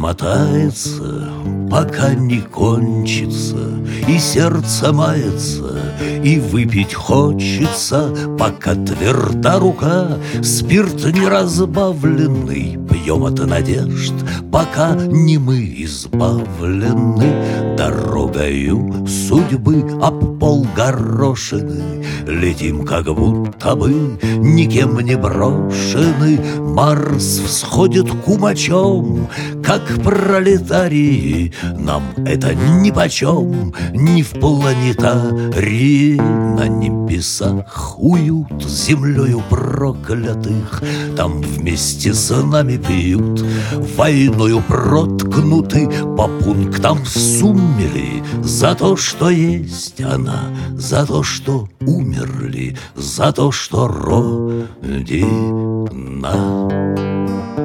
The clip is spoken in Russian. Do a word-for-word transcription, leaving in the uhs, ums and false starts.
мотается, пока не кончится, и сердце мается, и выпить хочется, пока тверда рука. Спирт неразбавленный пьем от надежд, пока не мы избавлены дорогою судьбы об пол горошины. Летим, как будто бы никем не брошены. Марс всходит кумачом, как пролетарии. Нам это нипочем, ни в планетарии. На небесах уют землею проклятых. Там вместе с нами пьют, войною проткнуты по пунктам суммели. За то, что есть она, за то, что умерли, за то, что Родина.